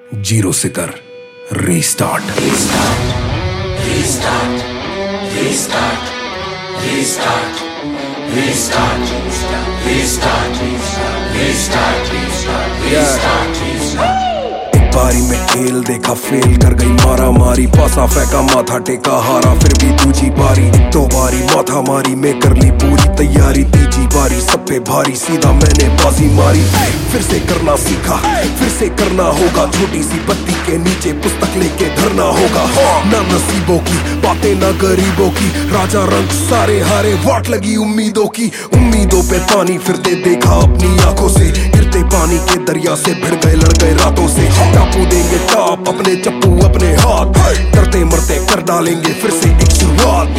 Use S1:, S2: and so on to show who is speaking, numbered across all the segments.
S1: Zero से कर restart.
S2: Restart, restart, restart, restart, restart, restart, restart, restart, restart.
S1: बारी में खेल देखा फेल कर गई मारा मारी, पासा फेंका माथा टेका हारा फिर भी दूजी बारी। दो बारी माथा मारी में कर ली पूरी तैयारी, तीजी बारी सब पे भारी सीधा मैंने बाजी मारी। फिर से करना सीखा फिर से करना होगा, छोटी सी बत्ती के नीचे पुस्तक लेके धरना होगा। ना नसीबों की बातें ना गरीबों की, राजा रंग सारे हारे वाट लगी उम्मीदों की। उम्मीदों पे पानी फिरते देखा अपनी आंखों से, गिरते पानी के दरिया से भिड़ गए लड़ गए रातों से। टापू देंगे टाप अपने चप्पू अपने हाथ, करते मरते कर डालेंगे फिर से एक शुरुआत।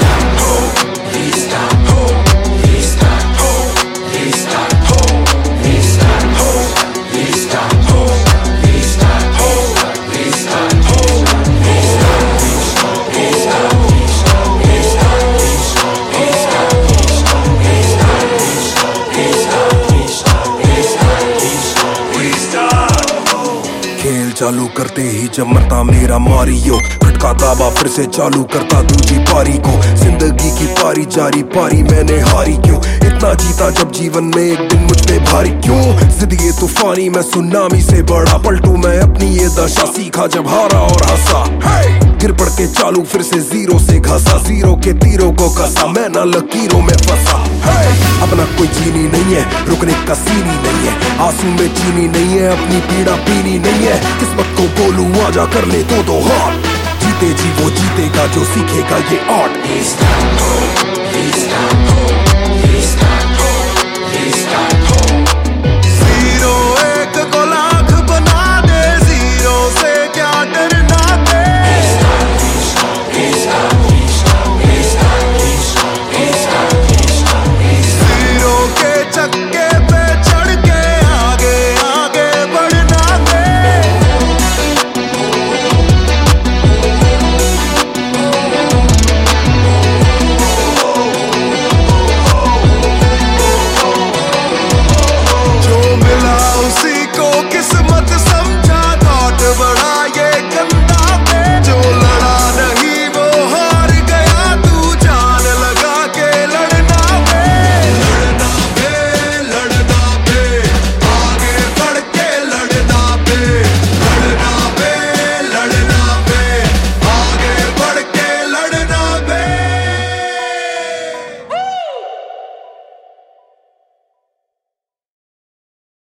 S1: खेल चालू करते ही जब मरता मेरा मारियो, खटका दाबा फिर से चालू करता दूजी पारी को। जिंदगी की पारी जारी पारी मैंने हारी क्यों, इतना जीता जब जीवन में एक दिन मुझ पे भारी क्यों। जिंदगी तूफानी मैं सुनामी से बड़ा पलटू, मैं अपनी ये दशा सीखा जब हारा और हंसा। गिर पड़ के चालू फिर से जीरो से घसा, जीरो के तीरों को कसा मैं ना लकीरों में फंसा। अपना कोई चीनी नहीं है रुकने का सीनी नहीं है, आंसू में चीनी नहीं है अपनी पीड़ा पीनी नहीं है। किस्मत को बोलूं आजा कर ले दो हाथ, जीते जी वो जीतेगा जो सीखेगा ये आर्ट।